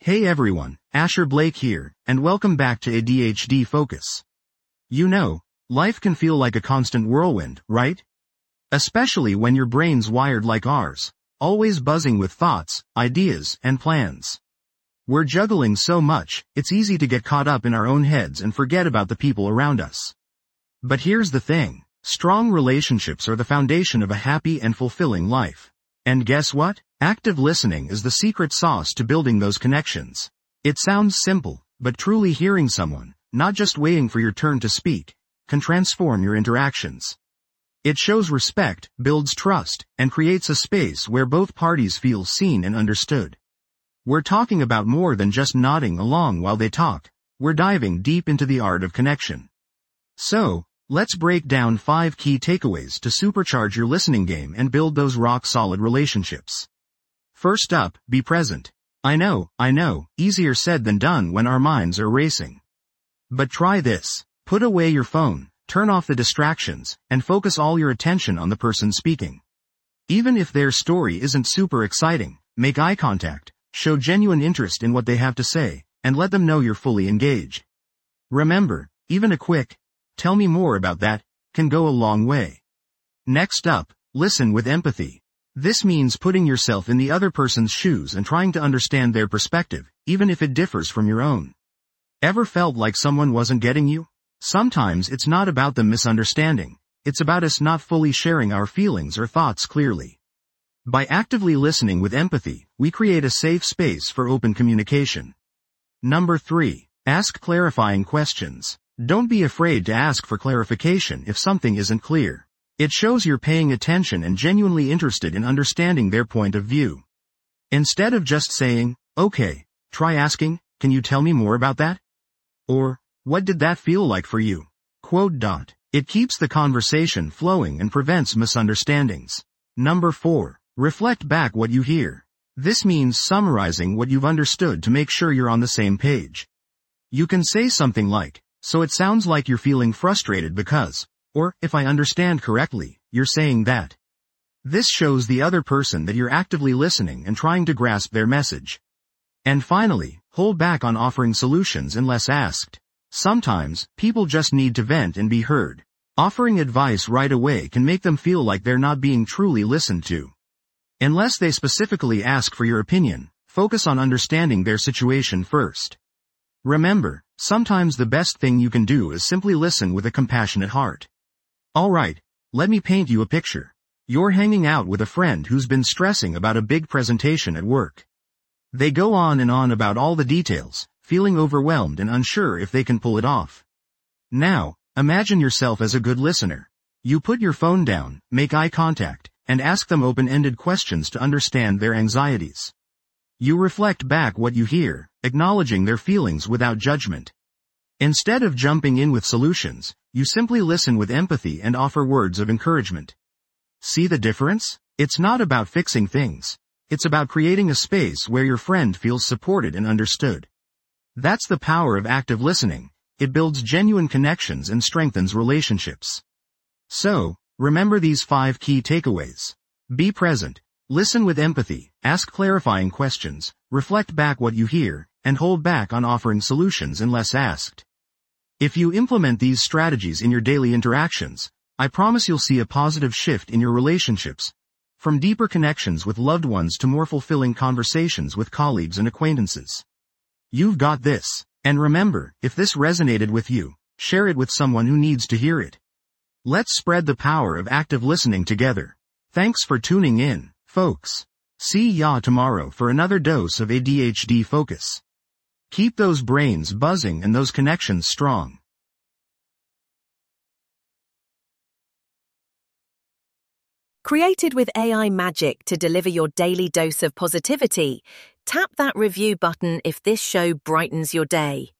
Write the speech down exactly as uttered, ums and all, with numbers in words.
Hey everyone, Asher Blake here, and welcome back to A D H D Focus. You know, life can feel like a constant whirlwind, right? Especially when your brain's wired like ours, always buzzing with thoughts, ideas, and plans. We're juggling so much, it's easy to get caught up in our own heads and forget about the people around us. But here's the thing, strong relationships are the foundation of a happy and fulfilling life. And guess what? Active listening is the secret sauce to building those connections. It sounds simple, but truly hearing someone, not just waiting for your turn to speak, can transform your interactions. It shows respect, builds trust, and creates a space where both parties feel seen and understood. We're talking about more than just nodding along while they talk. We're diving deep into the art of connection. So, let's break down five key takeaways to supercharge your listening game and build those rock-solid relationships. First up, be present. I know, I know, easier said than done when our minds are racing. But try this. Put away your phone, turn off the distractions, and focus all your attention on the person speaking. Even if their story isn't super exciting, make eye contact, show genuine interest in what they have to say, and let them know you're fully engaged. Remember, even a quick, "Tell me more about that," can go a long way. Next up, listen with empathy. This means putting yourself in the other person's shoes and trying to understand their perspective, even if it differs from your own. Ever felt like someone wasn't getting you? Sometimes it's not about them misunderstanding, it's about us not fully sharing our feelings or thoughts clearly. By actively listening with empathy, we create a safe space for open communication. Number three, ask clarifying questions. Don't be afraid to ask for clarification if something isn't clear. It shows you're paying attention and genuinely interested in understanding their point of view. Instead of just saying, "Okay," try asking, "Can you tell me more about that?" Or, "What did that feel like for you?" Quote dot. It keeps the conversation flowing and prevents misunderstandings. Number four, reflect back what you hear. This means summarizing what you've understood to make sure you're on the same page. You can say something like, "So it sounds like you're feeling frustrated because," or, "If I understand correctly, you're saying that." This shows the other person that you're actively listening and trying to grasp their message. And finally, hold back on offering solutions unless asked. Sometimes, people just need to vent and be heard. Offering advice right away can make them feel like they're not being truly listened to. Unless they specifically ask for your opinion, focus on understanding their situation first. Remember, sometimes the best thing you can do is simply listen with a compassionate heart. Alright, let me paint you a picture. You're hanging out with a friend who's been stressing about a big presentation at work. They go on and on about all the details, feeling overwhelmed and unsure if they can pull it off. Now, imagine yourself as a good listener. You put your phone down, make eye contact, and ask them open-ended questions to understand their anxieties. You reflect back what you hear, acknowledging their feelings without judgment. Instead of jumping in with solutions, you simply listen with empathy and offer words of encouragement. See the difference? It's not about fixing things. It's about creating a space where your friend feels supported and understood. That's the power of active listening. It builds genuine connections and strengthens relationships. So, remember these five key takeaways. Be present, listen with empathy, ask clarifying questions, reflect back what you hear, and hold back on offering solutions unless asked. If you implement these strategies in your daily interactions, I promise you'll see a positive shift in your relationships, from deeper connections with loved ones to more fulfilling conversations with colleagues and acquaintances. You've got this. And remember, if this resonated with you, share it with someone who needs to hear it. Let's spread the power of active listening together. Thanks for tuning in, folks. See ya tomorrow for another dose of A D H D Focus. Keep those brains buzzing and those connections strong. Created with A I magic to deliver your daily dose of positivity, tap that review button if this show brightens your day.